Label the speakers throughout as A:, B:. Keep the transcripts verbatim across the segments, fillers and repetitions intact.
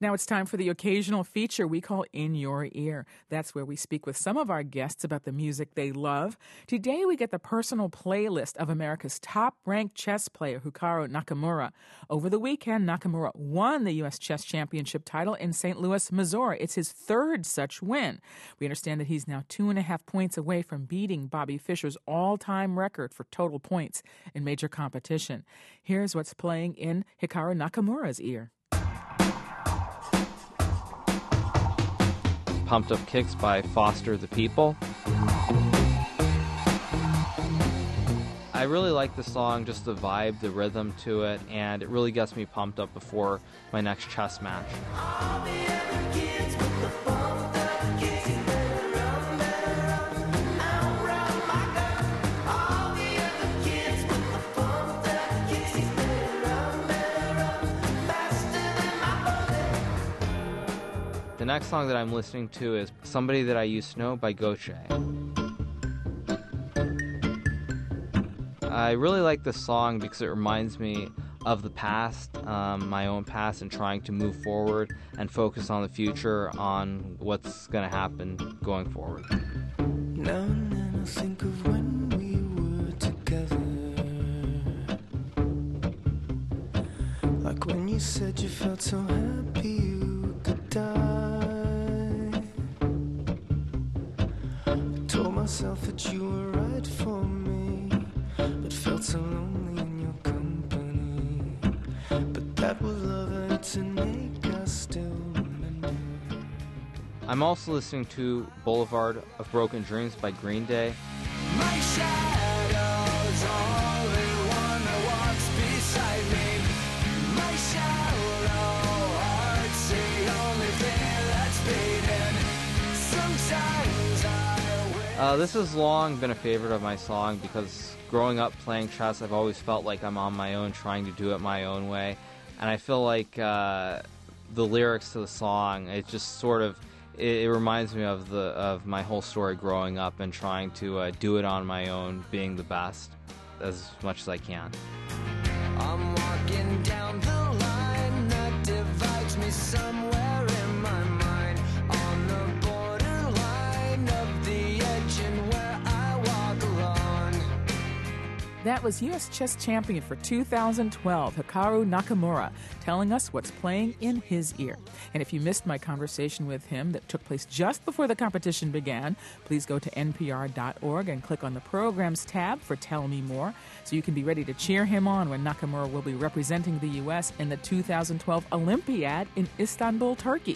A: Now it's time for the occasional feature we call In Your Ear. That's where we speak with some of our guests about the music they love. Today we get the personal playlist of America's top-ranked chess player, Hikaru Nakamura. Over the weekend, Nakamura won the U S Chess Championship title in Saint Louis, Missouri. It's his third such win. We understand that he's now two and a half points away from beating Bobby Fischer's all-time record for total points in major competition. Here's what's playing in Hikaru Nakamura's ear.
B: Pumped Up Kicks by Foster the People. I really like the song, just the vibe, the rhythm to it, and it really gets me pumped up before my next chess match. The next song that I'm listening to is Somebody That I Used to Know by Gauche. I really like this song because it reminds me of the past, um, my own past, and trying to move forward and focus on the future, on what's going to happen going forward.
C: Now and then I think of when we were together, like when you said you felt so happy you could die. Myself that you were right for me, but felt so lonely in your company. But that was love, and to make us still remember.
B: I'm also listening to Boulevard of Broken Dreams by Green Day.
C: My shadow's only one that walks beside me. My shallow heart's the only thing that's beating. Sometimes I
B: Uh, this has long been a favorite of my song because growing up playing chess, I've always felt like I'm on my own, trying to do it my own way. And I feel like uh, the lyrics to the song, it just sort of, it, it reminds me of the of my whole story growing up and trying to uh, do it on my own, being the best as much as I can.
C: I'm walking down the line that divides me somewhere in my mind, on the borderline of the edge and where I walk alone.
A: That was U S Chess Champion for two thousand twelve, Hikaru Nakamura, telling us what's playing in his ear. And if you missed my conversation with him that took place just before the competition began, please go to N P R dot org and click on the Programs tab for Tell Me More, so you can be ready to cheer him on when Nakamura will be representing the U S in the two thousand twelve Olympiad in Istanbul, Turkey.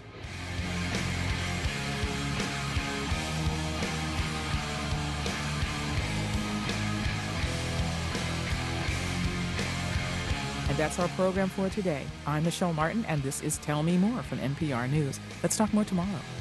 A: And that's our program for today. I'm Michelle Martin, and this is Tell Me More from N P R News. Let's talk more tomorrow.